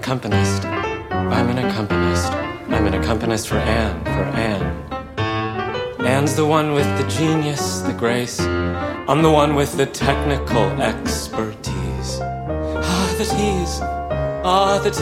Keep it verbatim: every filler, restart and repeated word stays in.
accompanist. I'm an accompanist. I'm an accompanist for Anne, for Anne. Anne's the one with the genius, the grace. I'm the one with the technical expertise. Ah, the tease. Ah, the tease.